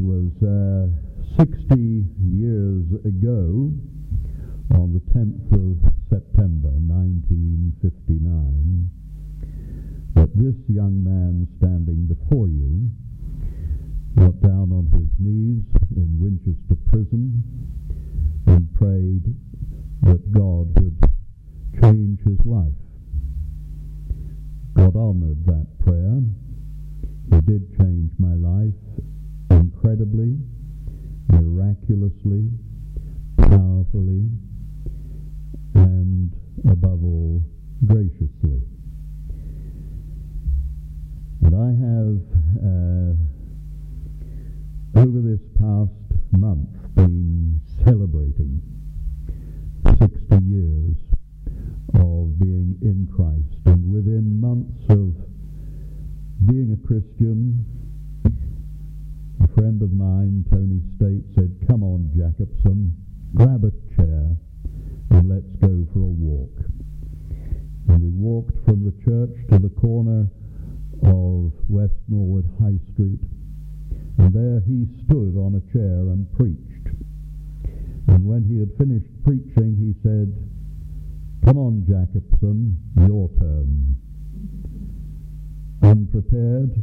was 60 years ago, on the 10th of September 1959, that this young man standing before you got down on his knees in Winchester Prison and prayed that God would change his life. God honored that prayer. He did change my life incredibly, miraculously, powerfully, and above all, graciously. And I have, over this past month, been celebrating 60 years of being in Christ. And within months of being a Christian, a friend of mine, Tony State, said, "Come on, Jacobson, grab a chair and let's go for a walk." And we walked from the church to the corner of West Norwood High Street, and there he stood on a chair and preached. And when he had finished preaching, he said, "Come on, Jacobson, your turn." Unprepared,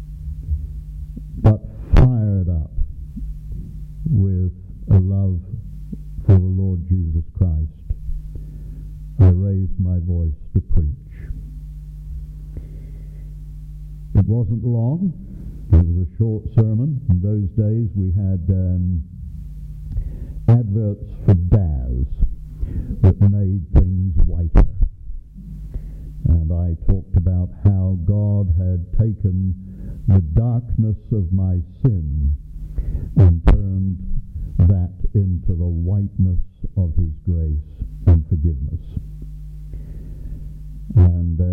but fired up with a love for the Lord Jesus Christ, I raised my voice to preach. It wasn't long. It was a short sermon. In those days we had adverts for Daz that made things whiter. And I talked about how God had taken the darkness of my sin and turned that into the whiteness of his grace and forgiveness. And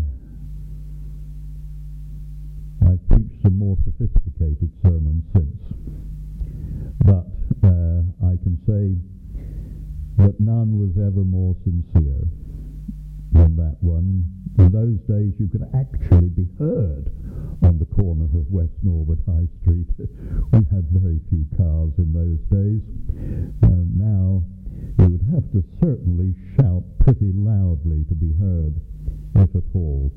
I've preached some more sophisticated sermons since. But I can say that none was ever more sincere than that one. In those days you could actually be heard on the corner of West Norwood High Street. We had very few cars in those days, and now you would have to certainly shout pretty loudly to be heard, if at all.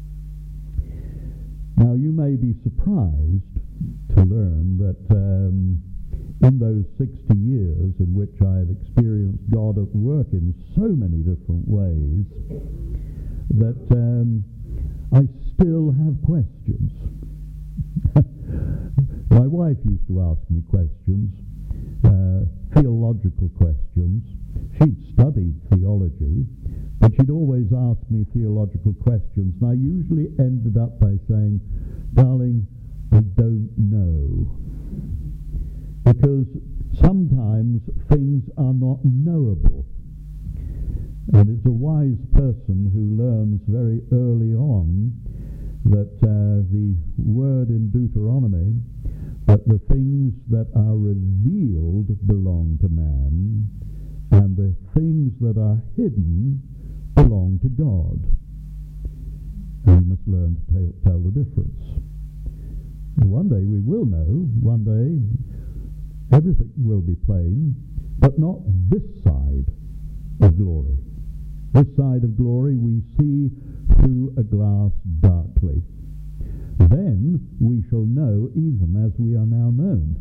Now you may be surprised to learn that in those 60 years in which I have experienced God at work in so many different ways, that I still have questions. My wife used to ask me questions, theological questions. She'd studied theology, but she'd always ask me theological questions, and I usually ended up by saying, "Darling, I don't know." Because sometimes things are not knowable. And it's a wise person who learns very early on that the word in Deuteronomy, that the things that are revealed belong to man, and the things that are hidden belong to God. And we must learn to tell the difference. One day we will know, one day everything will be plain, but not this side of glory. This side of glory we see through a glass darkly. Then we shall know even as we are now known.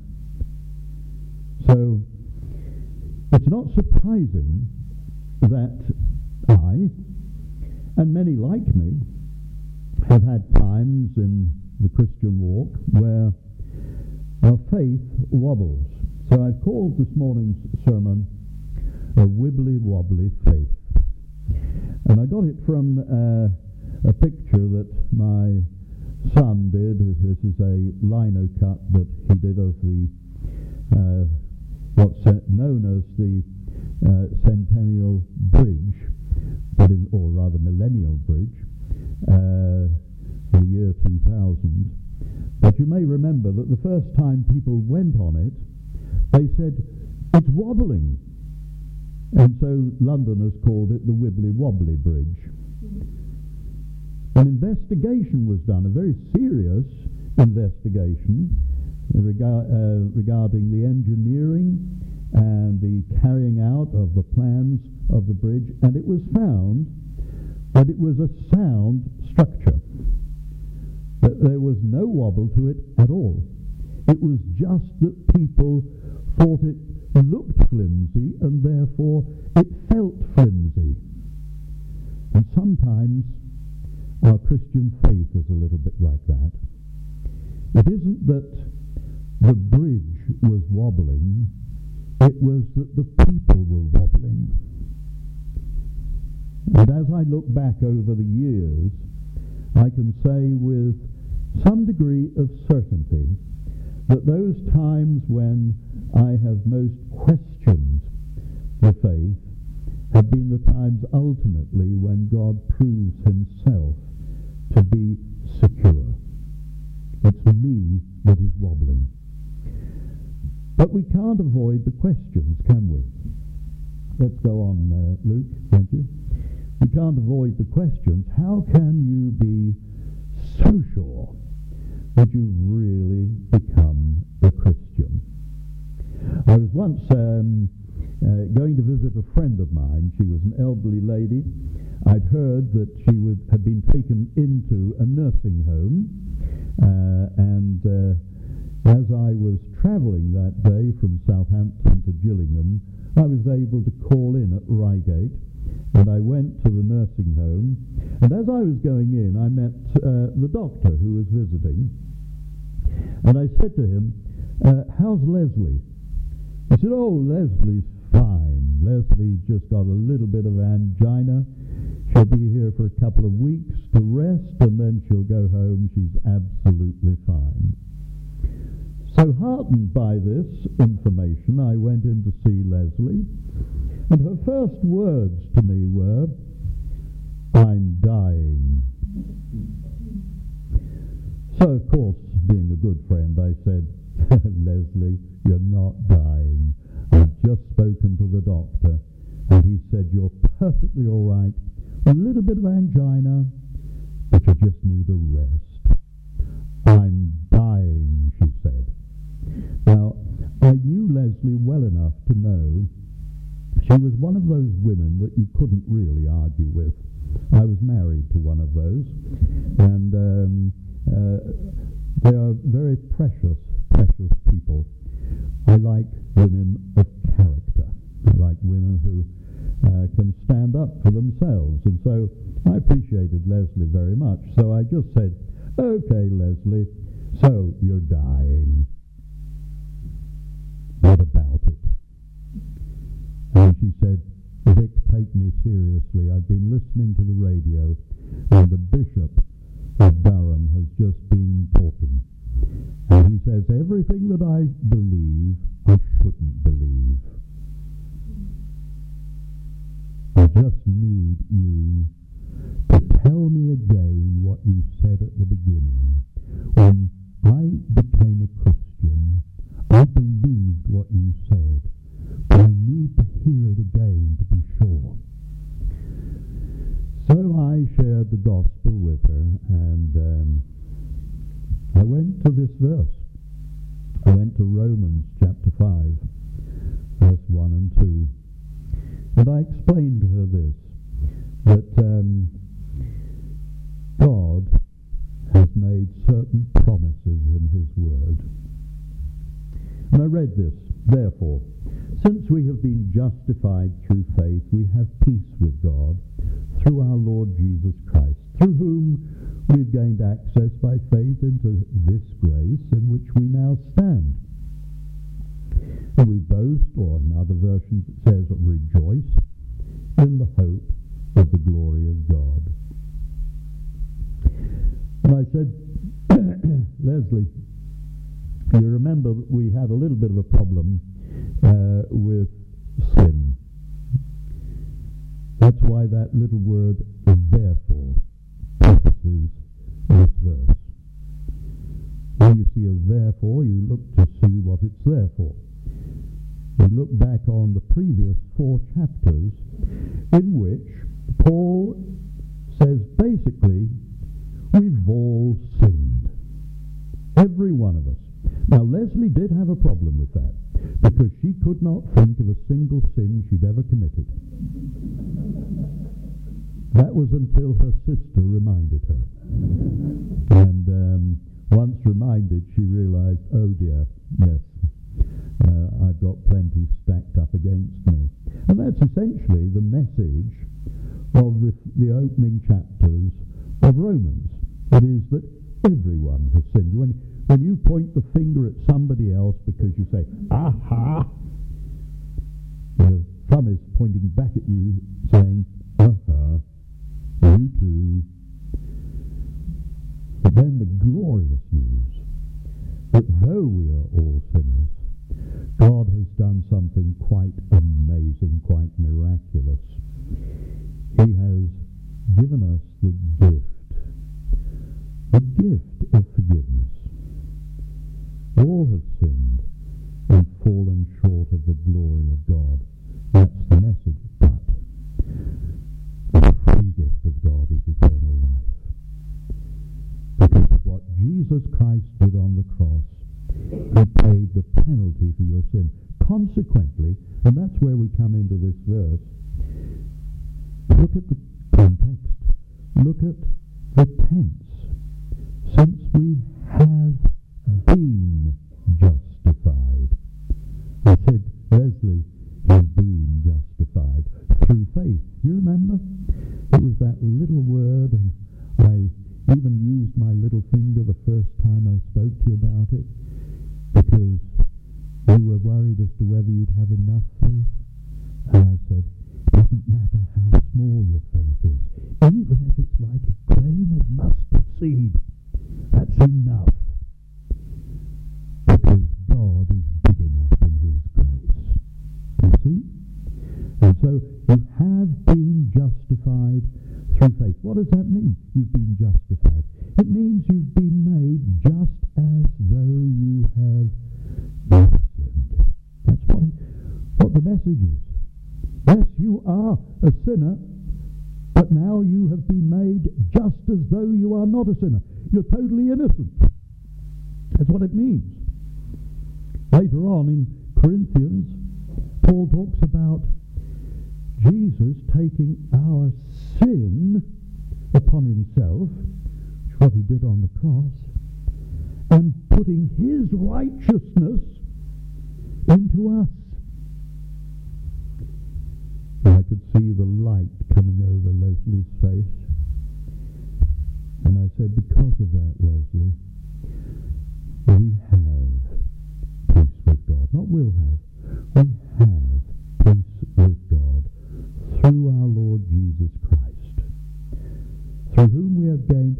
So it's not surprising that I, and many like me, have had times in the Christian walk where our faith wobbles. So I've called this morning's sermon a wibbly-wobbly faith. And I got it from a picture that my son did. This is a lino cut that he did of the what's known as the Centennial Bridge, or rather Millennial Bridge, for the year 2000. But you may remember that the first time people went on it, they said, "It's wobbling." And so Londoners called it the Wibbly-Wobbly Bridge. An investigation was done, a very serious investigation, regarding the engineering and the carrying out of the plans of the bridge, and it was found that it was a sound structure, that there was no wobble to it at all. It was just that people thought it looked flimsy and therefore it felt flimsy. And sometimes our Christian faith is a little bit like that. It isn't that the bridge was wobbling, it was that the people were wobbling. And as I look back over the years, I can say with some degree of certainty that those times when I have most questioned the faith have been the times ultimately when God proves himself to be secure. It's me that is wobbling. But we can't avoid the questions, can we? Let's go on, Luke. Thank you. We can't avoid the questions. How can you be so sure that you've really become a Christian? I was once going to visit a friend of mine. She was an elderly lady. I'd heard that she had been taken into a nursing home, and as I was travelling that day from Southampton to Gillingham, I was able to call in at Reigate, and I went to the nursing home, and as I was going in, I met the doctor who was visiting, and I said to him, how's Leslie? He said, oh, Leslie's fine. Leslie's just got a little bit of angina. She'll be here for a couple of weeks to rest, and then she'll go home. She's absolutely fine. So heartened by this information, I went in to see Leslie, and her first words to me were, I'm dying. So, of course, being a good friend, I said, Leslie, you're not dying. I've just spoken to the doctor, and he said you're perfectly all right. A little bit of angina, but you just need a rest. I'm dying, she said. Now, I knew Leslie well enough to know she was one of those women that you couldn't really argue with. I was married to one of those, and they are very precious people. I like women of character. I like women who can stand up for themselves, and so I appreciated Leslie very much. So I just said, okay, Leslie, so you're dying. What about it? And she said, Vic, take me seriously. I've been listening to the radio, and the Bishop of Durham has just been talking. And he says, everything that I believe, I shouldn't believe. I just need you to tell me again what you said at the beginning. When I became a Christian, I believed what you said, but I need to hear it again to be sure. So I shared the gospel with her, and I went to this verse. I went to Romans chapter 5, verse 1 and 2. And I explained to her this, that God has made certain promises in his word. And I read this, therefore, since we have been justified through faith, we have peace with God through our Lord Jesus Christ, through whom we've gained access by faith into this grace in which we now stand. And we boast, or in other versions it says rejoice, in the hope of the glory of God. And I said, Leslie, you remember that we had a little bit of a problem with sin. That's why that little word, therefore, prefaces this verse. When you see a therefore, you look to see what it's there for. We look back on the previous 4 chapters in which Paul says basically, we've all sinned. Every one of us. Now, Leslie did have a problem with that, because she could not think of a single sin she'd ever committed. That was until her sister reminded her. And once reminded, she realized, oh dear, yes, I've got plenty stacked up against me. And that's essentially the message of the opening chapters of Romans. It is that everyone has sinned. When you point the finger at somebody else because you say, aha, the thumb is pointing back at you saying, aha, you too. But then the glorious news that though we are all sinners, God has done something quite amazing, quite miraculous. He has given us the gift of forgiveness. All have sinned and fallen short of the glory of God. That's the message. But the free gift of God is eternal life. Because of what Jesus Christ did on the cross, He paid the penalty for your sin. Consequently, and that's where we come into this verse, look at the context. Look at the tense. Since we have been justified. I said, Leslie, you've been justified through faith. You remember? It was that little word, and I even used my little finger the first time I spoke to you about it, because you were worried as to whether you'd have enough faith. And I said, it doesn't matter how small your faith is, even if it's like a grain of mustard seed, that's enough. Because God is big enough in His grace. You see? And so you have been justified through faith. What does that mean? You've been justified. It means you've been made just as though you have never sinned. That's what the message is. Yes, you are a sinner, but now you have been made just as though you are not a sinner. You're totally innocent. That's what it means. Later on in Corinthians, Paul talks about Jesus taking our sin upon Himself, which is what He did on the cross, and putting His righteousness into us. And I could see the light coming over Leslie's face. And I said, because of that, Leslie, we have peace with God. Not will have. We have peace with God through our Lord Jesus Christ, through whom we have gained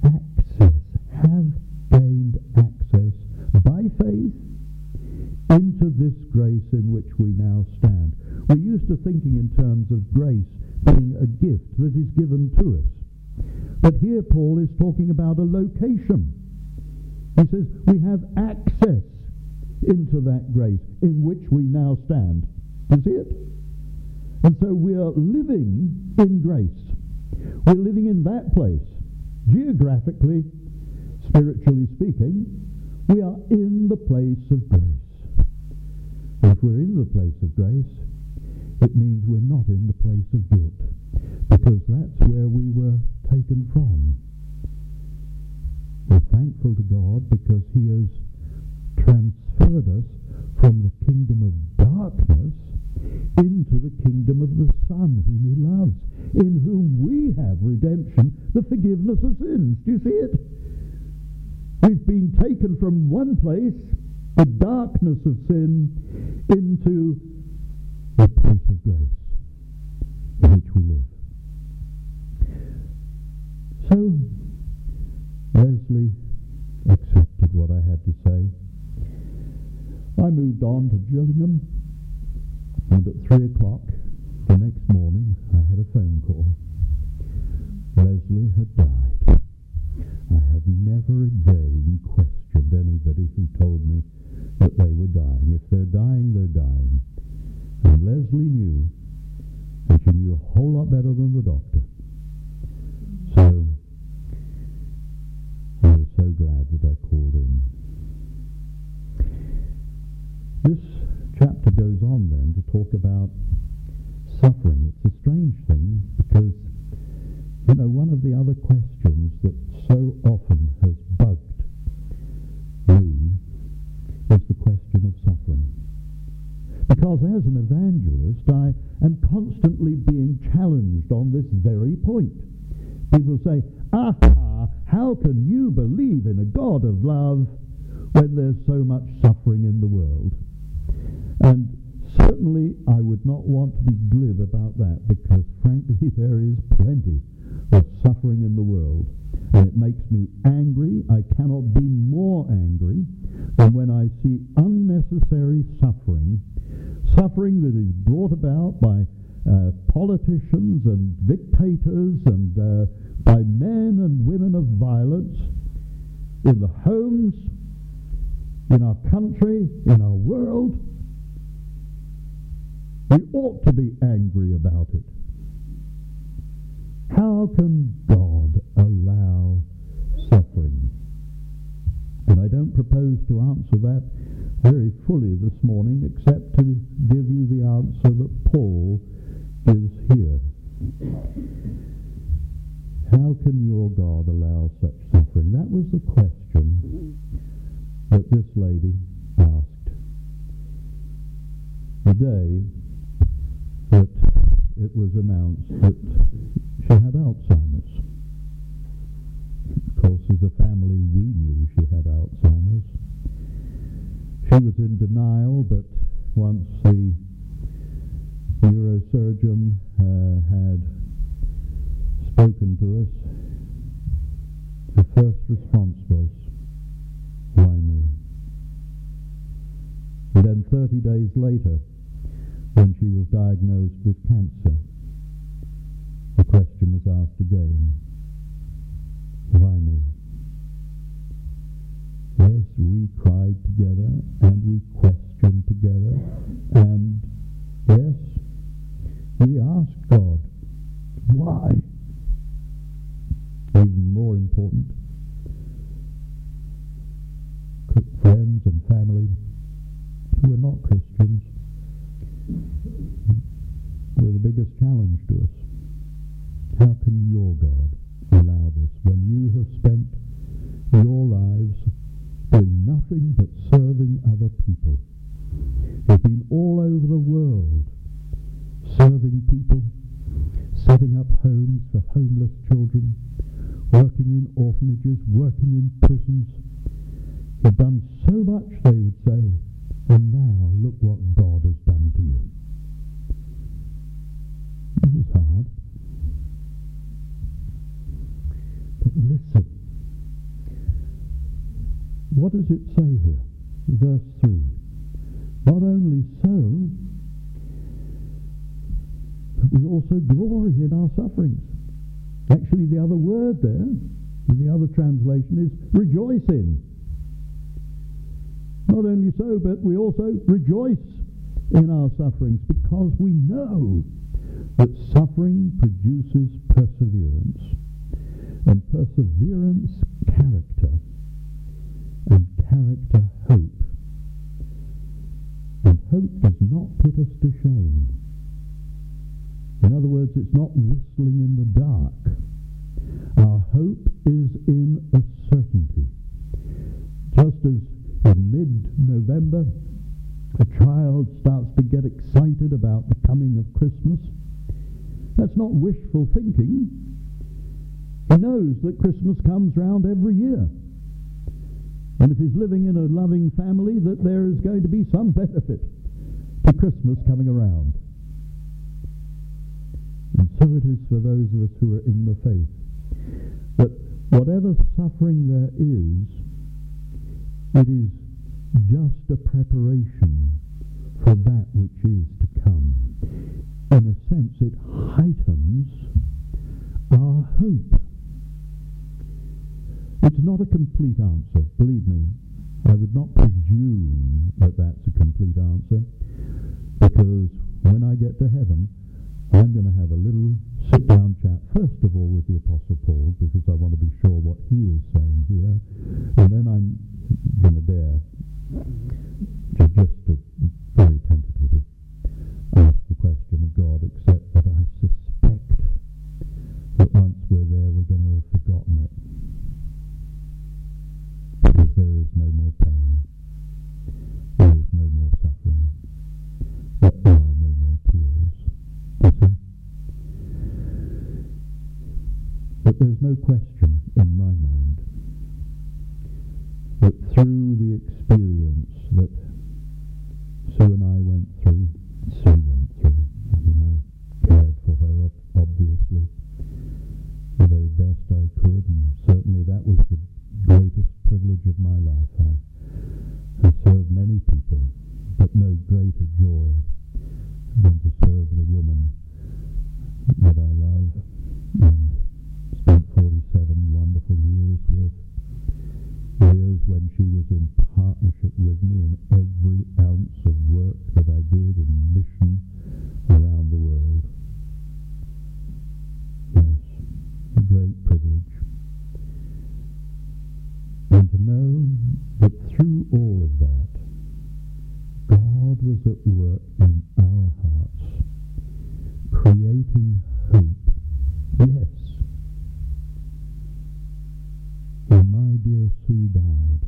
access by faith into this grace in which we now stand. We're used to thinking in terms of grace being a gift that is given to us. But here Paul is talking about a location. He says we have access into that grace in which we now stand. You see it? And so we are living in grace. We're living in that place. Geographically, spiritually speaking, we are in the place of grace. And if we're in the place of grace, it means we're not in the place of guilt, because that's where we were taken from. We're thankful to God because He has transferred us from the kingdom of darkness into the kingdom of the Son whom He loves, in whom we have redemption, the forgiveness of sins. Do you see it? We've been taken from one place, the darkness of sin, into the place of grace in which we live. So, Leslie accepted what I had to say. I moved on to Gillingham, and at 3 o'clock the next morning I had a phone call. Leslie had died. I have never again questioned anybody who told me that they were dying. If they're dying, they're dying. And Leslie knew, and she knew a whole lot better than the doctor. So I was so glad that I called in. This chapter goes on then to talk about suffering. It's a strange thing because, one of the other questions that so often has bugged me is the question of suffering. Because as an evangelist, I am constantly being challenged on this very point. People say, how can you believe in a God of love when there's so much suffering in the world? And certainly I would not want to be glib about that, because frankly there is plenty of suffering in the world. And it makes me angry. I cannot be more angry than when I see unnecessary suffering that is brought about by politicians and dictators and by men and women of violence in the homes, in our country, in our world. We ought to be angry about it. How can God allow suffering? And I don't propose to answer that very fully this morning, except to give you the answer that Paul gives here. How can your God allow such suffering? That was the question that this lady asked. The day that it was announced that she had Alzheimer's. Of course, as a family, we knew she had Alzheimer's. She was in denial, but once the neurosurgeon had spoken to us, her first response was, "Why me?" And then 30 days later, when she was diagnosed with cancer, the question was asked again, "Why me?" Yes, we cried together, and we questioned together, and yes, we asked God, why? Even more important, friends and family who are not Christians were the biggest challenge to us. How can your God allow this when you have spent your lives doing nothing but serving other people? You've been all over the world serving people, setting up homes for homeless children, working in orphanages, working in prisons. You've done so much, they would say, and now look what God has done to you. This is hard. But listen. What does it say here? Verse 3. Not only so, but we also glory in our sufferings. Actually, the other word there, in the other translation, is rejoice in. Not only so, but we also rejoice in our sufferings, because we know that suffering produces perseverance, and perseverance, character, and character, hope. And hope does not put us to shame. In other words, it's not whistling in the dark. Our hope is in a certainty. Just as in mid-November, a child starts to get excited about the coming of Christmas, that's not wishful thinking. He knows that Christmas comes round every year. And if he's living in a loving family, that there is going to be some benefit to Christmas coming around. And so it is for those of us who are in the faith, that whatever suffering there is, it is just a preparation for that which is to come. In a sense, it heightens our hope. It's not a complete answer, believe me. I would not presume that that's a complete answer, because when I get to heaven, I'm going to have a little sit-down chat, first of all, with the Apostle Paul, because I want to be sure what he is saying here, and then I'm going to dare just to But there's no question in my mind that through the experience that Sue and I went through, I mean, I cared for her, obviously, the very best I could, and certainly that was the greatest privilege of my life. I have served many people, but no greater joy than to serve the woman that I love and spent 47 wonderful years with. Years when she was in partnership with me in every ounce of work that I did in mission around the world. Yes, a great privilege. And to know that through all of that, God was at work in our hearts, creating hope. Yes. When my dear Sue died,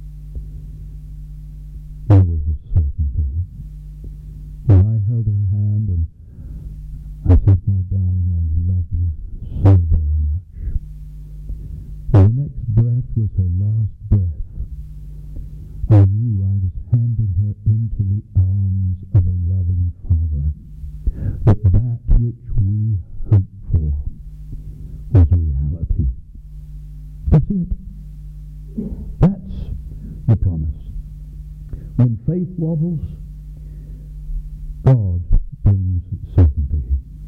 there was a certainty. When I held her hand and I said, my darling, I love you so very much. And the next breath was her last breath. I knew I was handing her into the arms of a loving Father. That which we hoped for was reality. You see it? That's the promise. When faith wobbles, God brings certainty.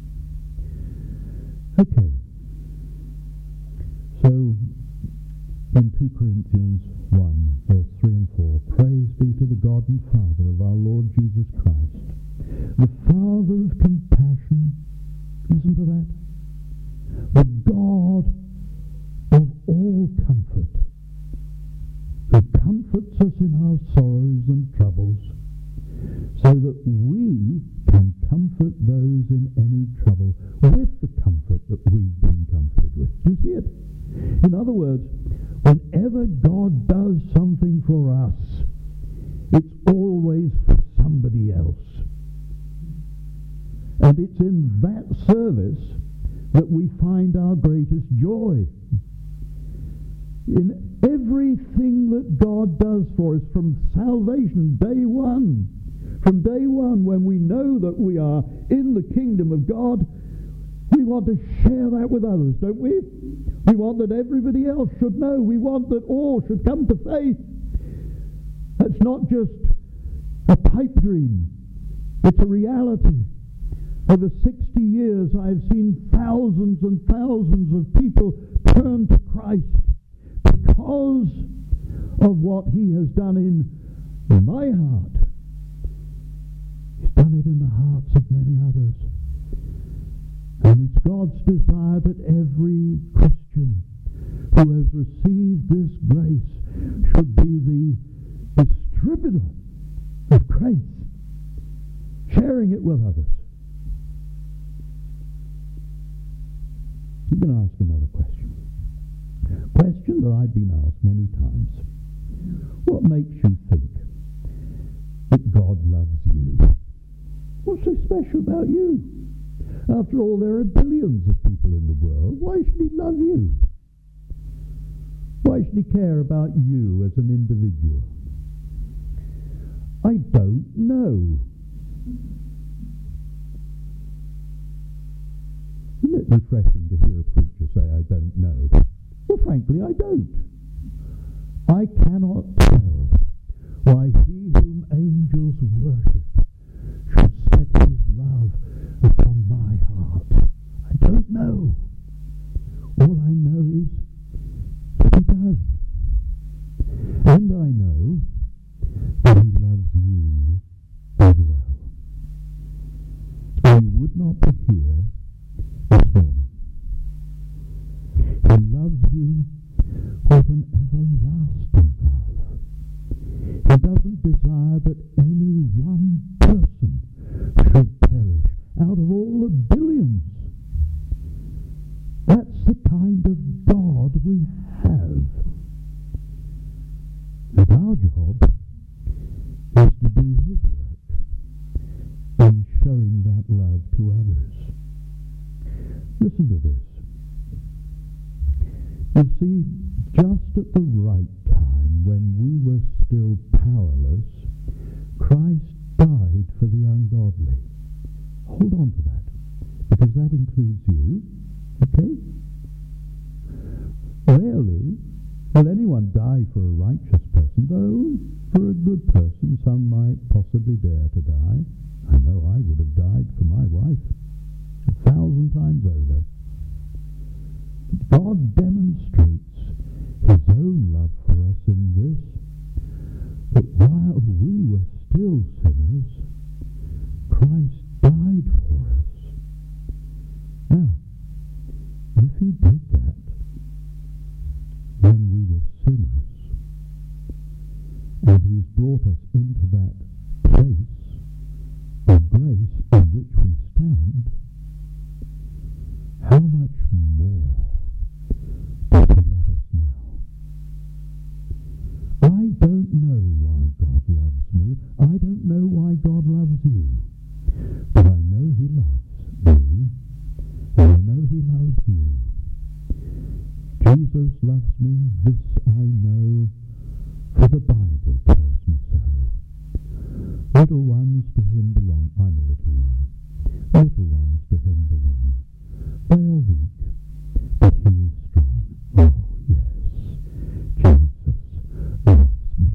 Okay. So, in 2 Corinthians 1, verse 3 and 4, praise be to the God and Father of our Lord Jesus Christ, the Father of compassion. Listen to that. The God of all comfort, who comforts us in our sorrows and troubles, so that we can comfort those in any trouble with the comfort that we've been comforted with. Do you see it? In other words, whenever God does something for us, it's always for somebody else. And it's in that service that we find our greatest joy. In everything that God does for us from salvation, day one, from day one when we know that we are in the kingdom of God, we want to share that with others, don't we? We want that everybody else should know. We want that all should come to faith. That's not just a pipe dream. It's a reality. Over 60 years, I've seen thousands and thousands of people turn to Christ because of what He has done in my heart. He's done it in the hearts of many others. And it's God's desire that every Christian who has received this grace should be the distributor of grace, sharing it with others. I'm going to ask another question. A question that I've been asked many times. What makes you think that God loves you? What's so special about you? After all, there are billions of people in the world. Why should He love you? Why should He care about you as an individual? I don't know. Isn't it refreshing to hear a preacher say, I don't know? Well, frankly, I don't. I cannot tell why He whom angels worship should set His love upon my heart. I don't know. All I know is that He does. And I know that He loves you as well. Or you would not be here this morning. He loves you with an everlasting love. He doesn't desire that any one person should perish out of all the billions. That's the kind of God we have. And our job is to do His work in showing that love to others. Listen to this. You see, just at the right time, when we were still powerless, Christ died for the ungodly. Hold on to that, because that includes you, okay? Rarely will anyone die for a righteous person, though for a good person some might possibly dare to die. I know I would have died for my wife 1,000 times over. But God demonstrates his own love for us in this, that while we were still sinners, Christ died for us. Now, if he did that when we were sinners, and he's brought us into that place of grace in which we stand, how much more does he love us now? I don't know why God loves me. I don't know why God loves you. But I know he loves me, and I know he loves you. Jesus loves me, this I know, for the Bible tells me so. Little ones to him belong. I'm a little one. Little ones to him belong. They are weak, but he is strong. Oh, yes, Jesus loves me.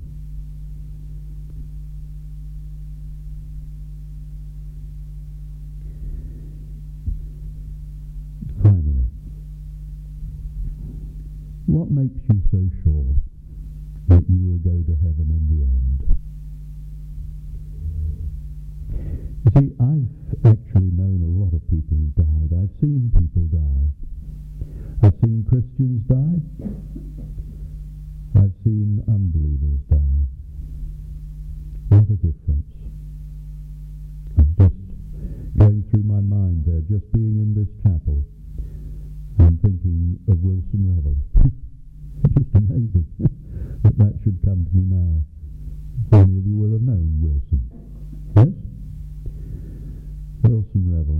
Finally, what makes you so sure that you will go to heaven in the end? You see, I've actually known a lot of people who died. I've seen people die. I've seen Christians die. I've seen unbelievers die. What a difference. I was just going through my mind there, just being in this chapel, and thinking of Wilson Revell. It's just amazing that should come to me now. Many of you will have known Wilson. Yes? Wilson Revell.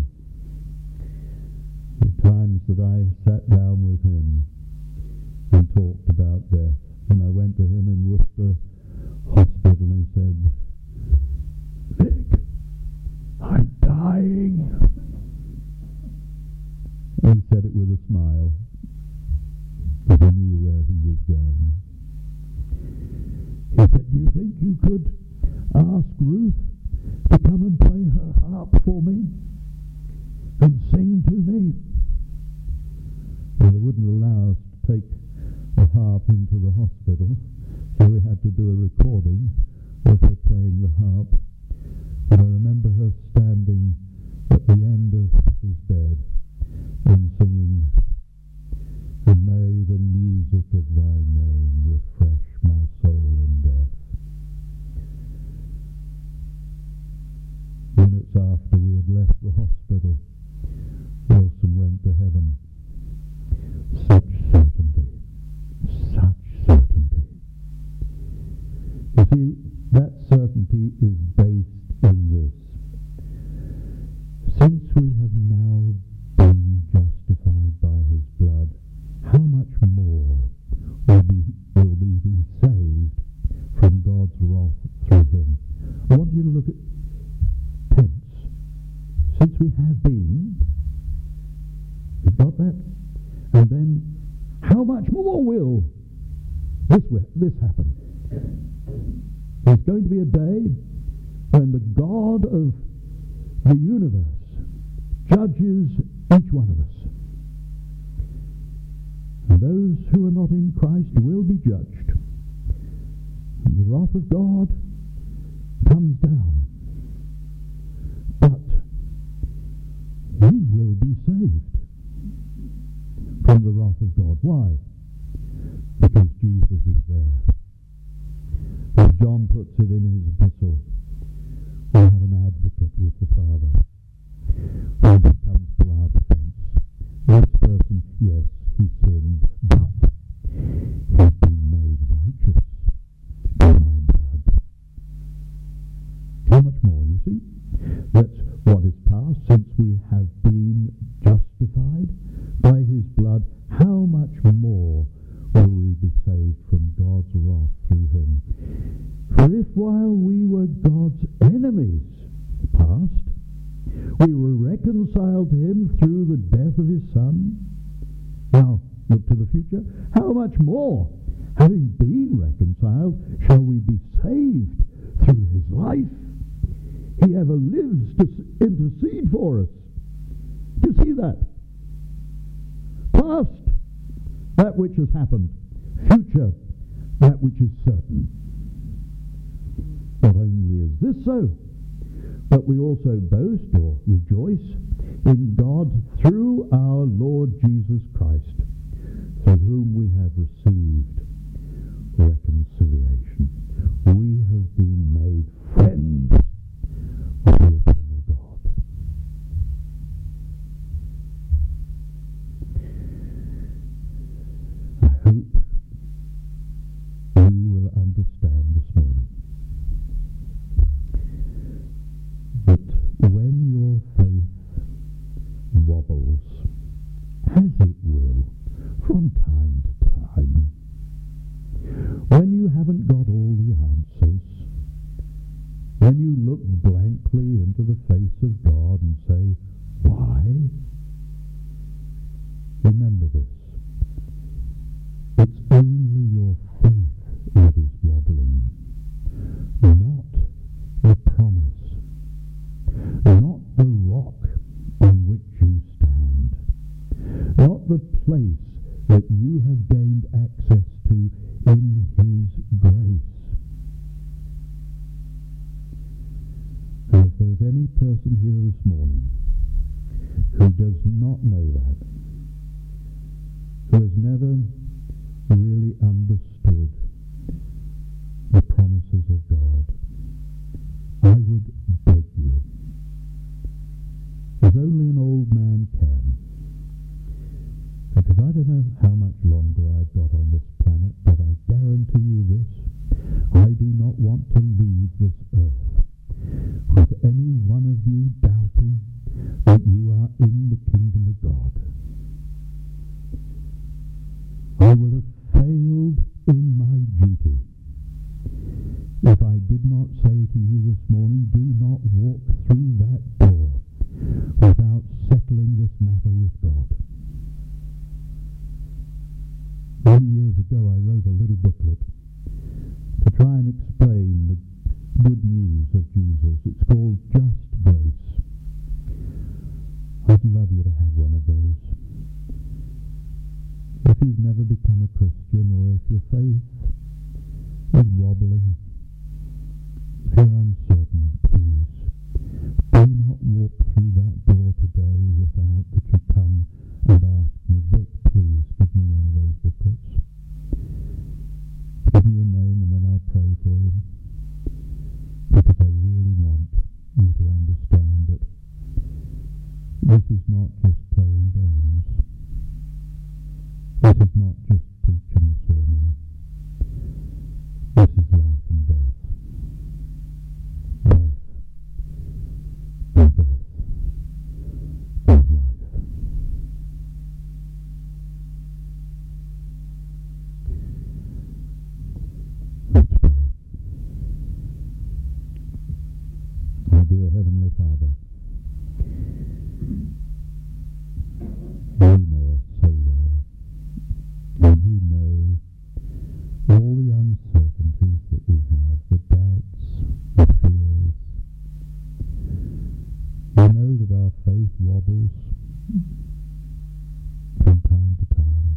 The times that I sat down with him and talked about death. And I went to him in Worcester Hospital and he said, "Vic, I'm dying." And he said it with a smile, because he knew where he was going. He said, "Do you think you could ask Ruth to come and play her harp for me and sing to me?" Well, they wouldn't allow us to take the harp into the hospital, so we had to do a recording of her playing the harp. And I remember her standing at the end of his bed and singing, "And may the music of thy name refresh my soul in death." Minutes after we had left the hospital, Wilson went to heaven. Such certainty. Such certainty. You see, that certainty is based in this. Since we have now been justified by his blood, how much more will we be saved from God's wrath through him? I want you to look at tense. Since we have been, you've got that? And then, how much more will this happen? There's going to be a day when the God of the universe judges each one of us. And those who are not in Christ will be judged. And the wrath of God comes down. But we will be saved from the wrath of God. Why? Because Jesus is there. As John puts it in his epistle, we have an advocate with the Father. When he comes to our defense, this person, yes, he sinned, but he's been made righteous by my blood. How much more, you see? That's what is past. Since we have been justified by his blood, how much more we were God's enemies, past. We were reconciled to him through the death of his Son. Now, look to the future. How much more, having been reconciled, shall we be saved through his life? He ever lives to intercede for us. Do you see that? Past, that which has happened. Future, that which is certain. Not only is this so, but we also boast or rejoice in God through our Lord Jesus Christ, through whom we have received reconciliation. We have been made friends of the eternal God. I hope you will understand this morning that when your faith wobbles, as it will, from time to time, when you haven't got all the answers, when you look blankly into the face of God and say, why? Remember this. It's only your faith that is wobbling, not the promise, not the rock on which you stand, not the place that you have gained access to in his grace. And if there's any person here this morning who does not know that, who has never really understood the promises of God, I would beg you, as only an old man can, because I don't know how much longer I've got on this planet, but I guarantee you this, I do not want to leave this earth with any one of you doubting that you are in the kingdom of God. I will have failed in my duty if I did not say to you this morning, do not walk through that door without settling this matter with God. Many years ago I wrote a little booklet to try and explain the good news of Jesus. It's called Just Grace. I'd love you to have one of those. If you've never become a Christian, or if your faith is wobbling, if you're uncertain, please do not walk through that door today without that you come and ask me, Vic, please give me one of those booklets. Give me your name and then I'll pray for you. Because I really want you to understand that this is not just playing games. This is not just preaching a sermon. This is life and death. Life and death and life. Let's pray. Our dear Heavenly Father, you know us so well, and you know all the uncertainties that we have, the doubts, the fears. You know that our faith wobbles from time to time,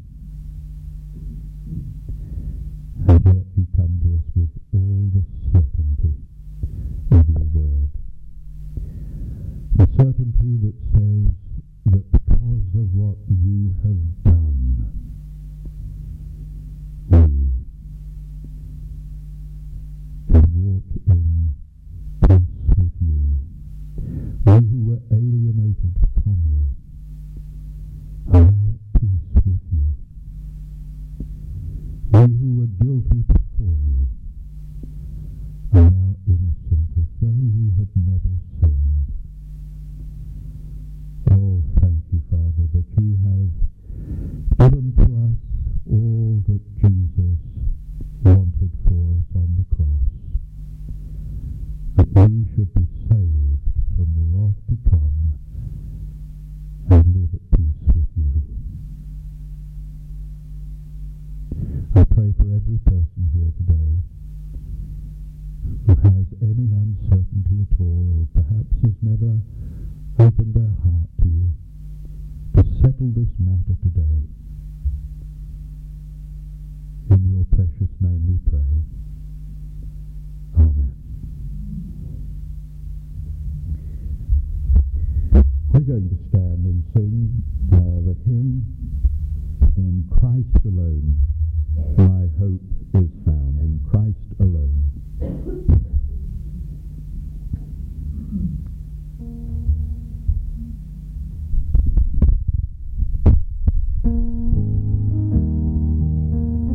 and yet you come to us with all the certainty of your word. The certainty that says that because of what you have done, we can walk in peace with you. We who were alienated from you are now at peace with you. We who were guilty before you are now innocent as though we had never sinned. Oh, thank you, Father, that you have given to us all that Jesus wanted for us on the cross. that we should be saved from the wrath to come and live at peace with you. I pray for every person here today who has any uncertainty at all, or perhaps has never opened their heart to you, to settle this matter today. In your precious name we pray. Amen. We're going to stand and sing the hymn, In Christ Alone My Hope